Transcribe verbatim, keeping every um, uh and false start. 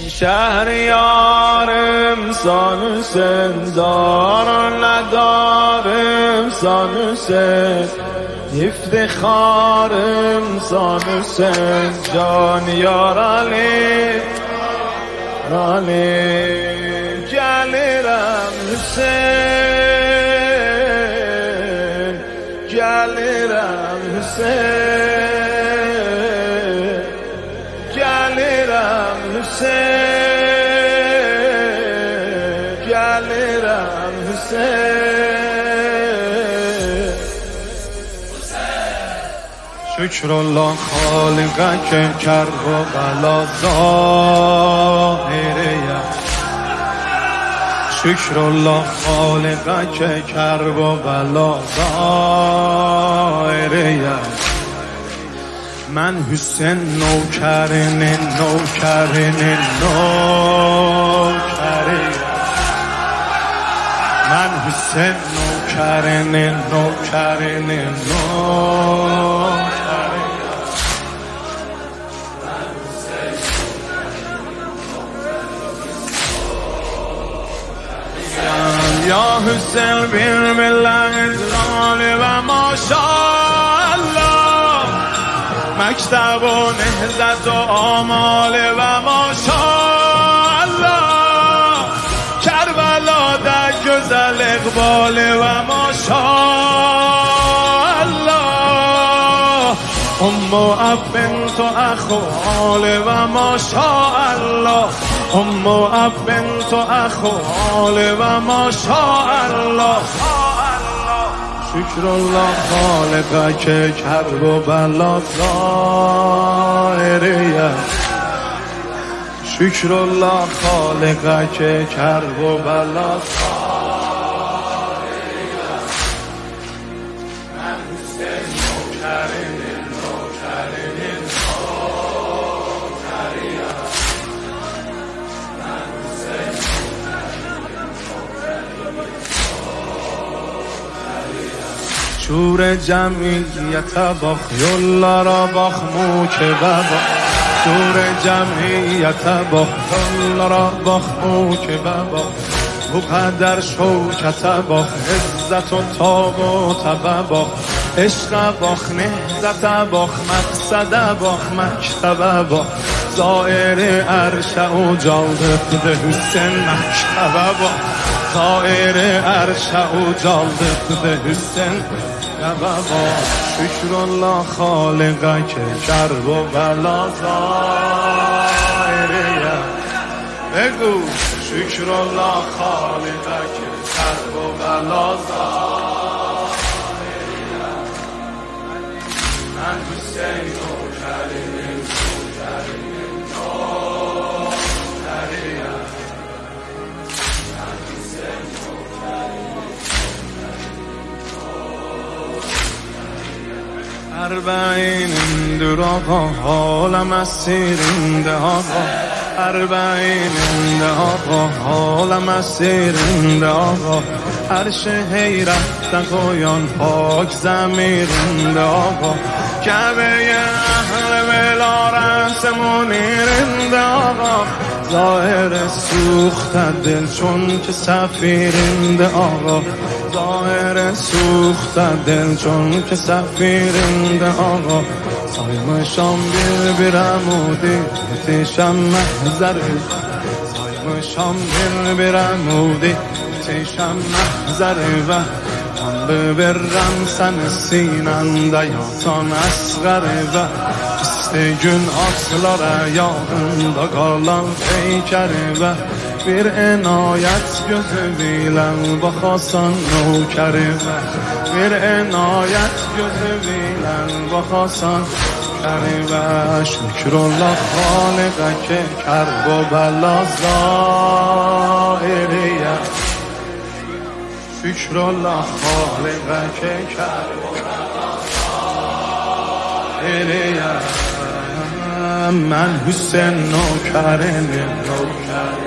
شهریارم سان سندار ندارم سان سند افتخارم سان سند جان یار علی علی جلیرم حسین جلیرم حسین جلیرم حسین جلیرم حسین شکر الله خالقه که کرب و بلا ظاهره شکر الله خالقه که کرب و بلا ظاهره من حسین نوکرن نوکرن نوکره من حسین نوکرن نوکرن نوکره یا حسین بیر ملت و ماشاءالله مکتب و نهضت و آمال و ماشاءالله کربلا در گزل اقبال و ماشاءالله ام و اب بنت و اخ و آل و ماشاءالله ام و اب بنت و اخ و آل و ماشاءالله شکر الله خالقه که کرب و بلا ظاهره شکر الله خالقه که کرب و بلا شور جمعیت باخ یلا را باخ موچه بابا شور جمعیت باخ یلا را باخ موچه بابا و قدر شوکت باخ عزت و تاب و تب باخ عشق باخ نهزت باخ مقصد باخ مکتب باخ زائر عرش و جالب ده حسین مکتب باخ زائر عرش و جالب ده حسین بابا شکر الله خالقه که کرب و بلا ظاهره بگو شکر الله خالقه که کرب و بلا ظاهره من حسین نوکریم نوکریم نوکریم من حسین اربعین اندر آقا حالم اسیرنده آقا اربعین اندر آقا حالم اسیرنده آقا عرش حیرت قویان پاک زمیرنده آقا کعبه اهل ولارت منیرنده آقا ظاهر سوخت دل چون که سفیرنده آقا ظاهر سوخت دل چون که سفیرنده آقا سایم شام بیر بیرمودی تیشم محضر سایم شام بیر بیرمودی تیشم محضر و من ببرم سن سیننده یاتان اصغر و gün atlara yağında qalan peykəri və bir enayət gözü bilən baxasan növkəri və bir enayət gözü bilən baxasan növkəri və şükrullah xaliqə ki kərb و bəla zahiriyə şükrullah xaliqə ki kərb و bəla zahiriyə من حسین نوکرم نوکر